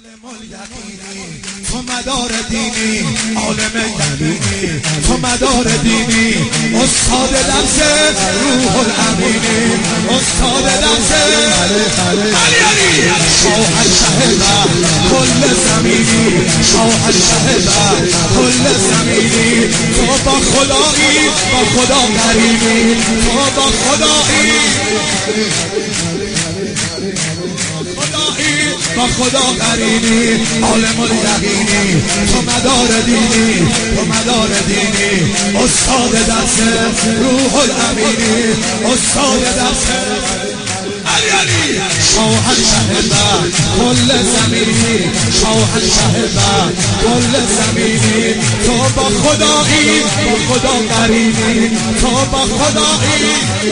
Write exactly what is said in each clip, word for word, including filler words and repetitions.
عالم الیقینی تو مدار دینی، عالم یقینی تو مدار دینی، استاد درس روح الامینی، استاد درس علی علی شاه شهدا کل زمینی، شاه شهدا کل زمینی، تو با خدایی با خدا قریبی، تو با خدایی با خدا قرینی، عالم الیقینی تو مدار دینی، تو مدار دینی، استاد درس روح الامینی، استاد درس علی علی شاه شهدا کل زمینی، شاه شهدا کل زمینی، تو با خدایی با خدا قرینی، تو با خدایی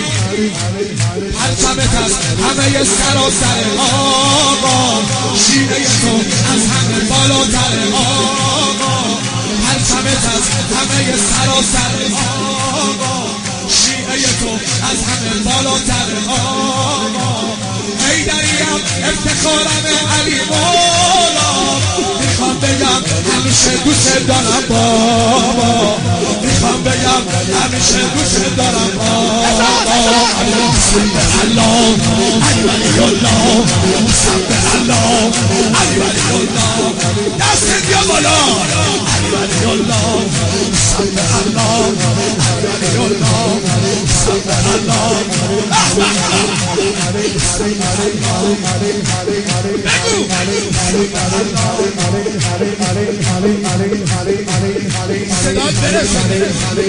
پرچمت از همه سراسر آقا، شیوه تو از همه بالاتر آقا، پرچمت از همه سراسر آقا، شیوه تو از همه بالاتر آقا، حیدریم افتخارم علی مولا، میخوام بگم همیشه دوست دارم بابا، میخوام بگم همیشه دوست دارم بابا، الله علی ولی الله سبح الله علی ولی الله دست بیا بالا علی ولی الله سبح الله علی ولی الله سبح الله بگو صدات برسه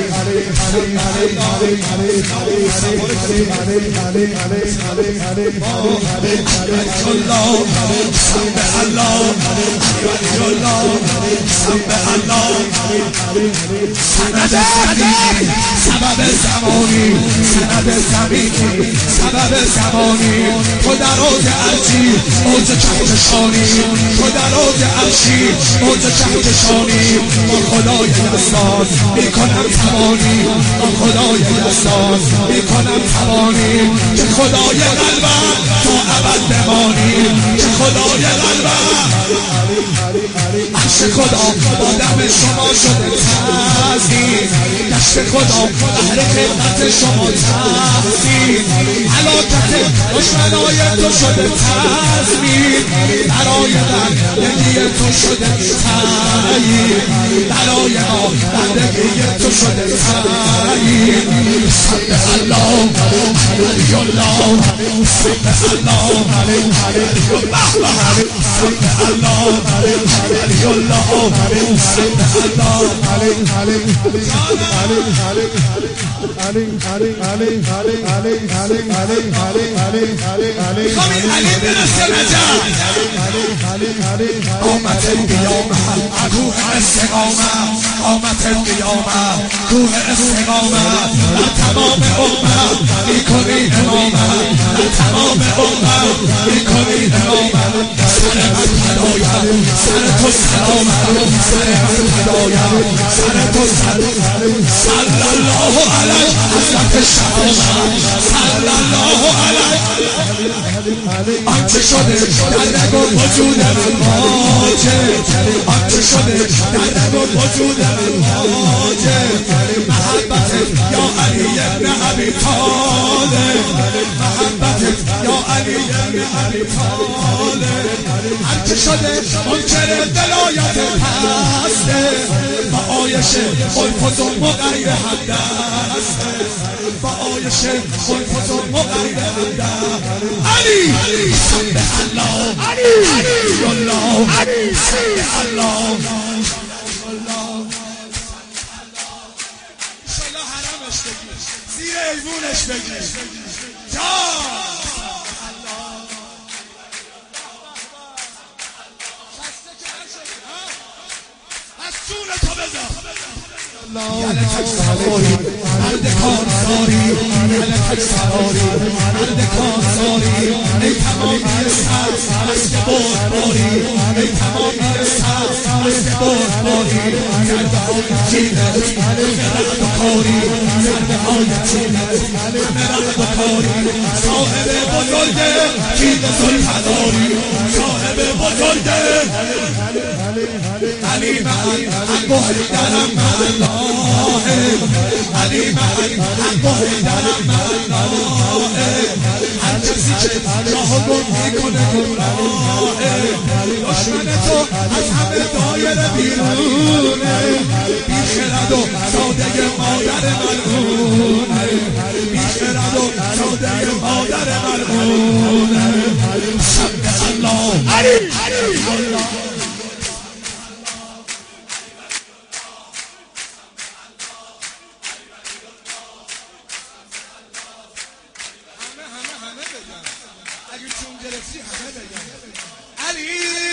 الله سبح الله علی الله سبح الله سند زمینی سبب زمانی، سند زمینی سبب زمانی، تو در اوج عرشی اوج کهکشانی، تو در اوج عرشی اوج کهکشانی، با خدای یزدان میکنم توانی، با خدای یزدان میکنم توانی، که خدای قلبم تا ابد بمانی، که خدای قلبم عرش خدا با دم شما شده تعظیم، دشت خدا بهر خدمت شما تعظیم، هلاکت دشمنای تو شده تضمین، برای من زندگی تو شده تعیین، برای ما بندگی تو شده تعیین، سبح الله علی الله سبح الله علی الله سبح الله علی الله سبح الله خواهی علی برسه نجات قامت القیامه کوه استقامه، قامت القیامه کوه استقامه، در تمام امت میکنی امامه، در تمام امت میکنی امامه، سر من فدایم سر تو سلامم، سر من فدایم سر تو سلامم، صلی الله علیه حضرت شهامت، صلی الله علیه آنچه شده در رگ و وجود من واجب، آنچه شده در رگ و وجود من واجب، محبتت یا علی ابن ابی طالب، محبتت یا علی ابن ابی طالب، هرچه شده منکر ولایت پسته، با آیش خلف و غیر حد است، با آیش خلف و غیر حد علی سبح الله علی الله سبح الله انشالله حرمش بگی زیر ایوونش بگی جان از جون تو بذار یلکک سواری مرد کارزاری یلکک سواری مرد کارزاری ای تمامی سر از که بردباری ای تمامی سر از که بردباری کرده های چینت رعد و کاری کرده های چینت رعد و کاری صاحب بزرگ چین سلطناری صاحب بزرگ علی من حق و حیدرم الله علی من حق و حیدرم الله هر کسی که راه گم میکنه گمراهه دشمن تو از همه دایره بیرونه بیخرد و ساده مادر ملعونه بیخرد و ساده مادر ملعونه سبح الله علی الله اگه چون گرفتی همه بگم علی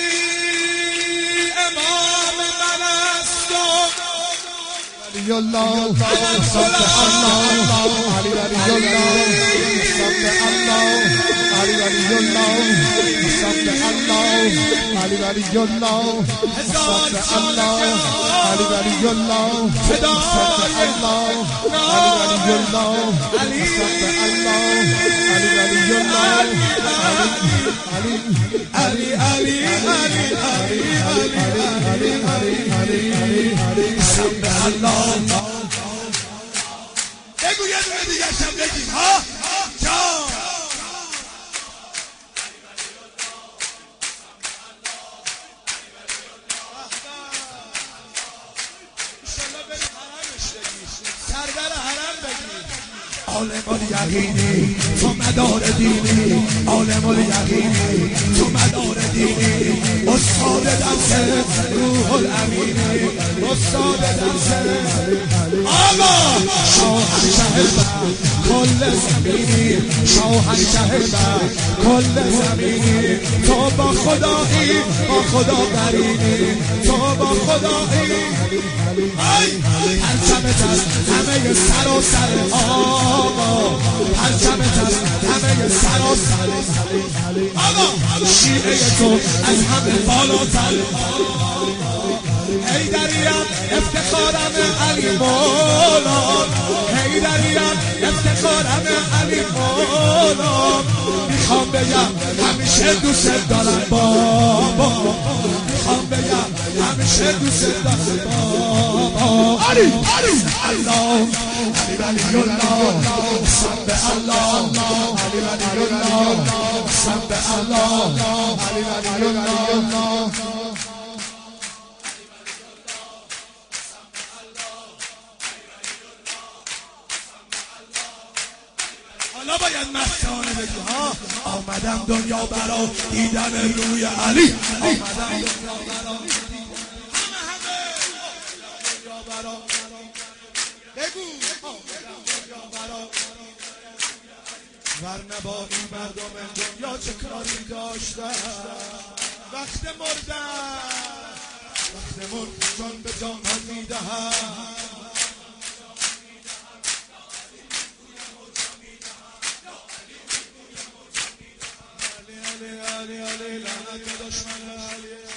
امام من است علی الله سبح الله علی علی الله سبح الله علی علی الله سبح الله علی علی الله سبح الله علی علی الله سبح الله علی علی الله سبح الله علی علی الله علی علی علی علی علی علی سبح الله بگو یه دونه دیگه شم بگیم ها جان سردر حرم بگیر عالم الیقینی تو مدار دینی عالم الیقینی تو مدار دینی استاد درس روح الامینی استاد درس آقا شاهنشه کل زمینی شاهنشه کل زمینی تو با خدایی با خدا قرینی تو با خدایی پرچمت از همه سر و سر آقا پرچمت از همه سر و سر آقا شیعه تو از همه بالاتر حیدریم افتخارم علی مولا حیدریم افتخارم علی مولا میخوام بگم همیشه دوست دارم بابا میخوام بگم همیشه دوست دارم بابا علی علی الله علی علی الله سبح الله علی علی الله سبح الله علی علی الله حالا باید مستانه بگی ها آمدم دنیا برا دیدن روی علی آمدم دنیا برا همه همه دنیا برا بگو آمدم دنیا برا ورنه با این مردم دنیا چه کاری داشتن وقت مردن وقت مرد جان به جان میدهن علی علی علی لعنت دشمن علی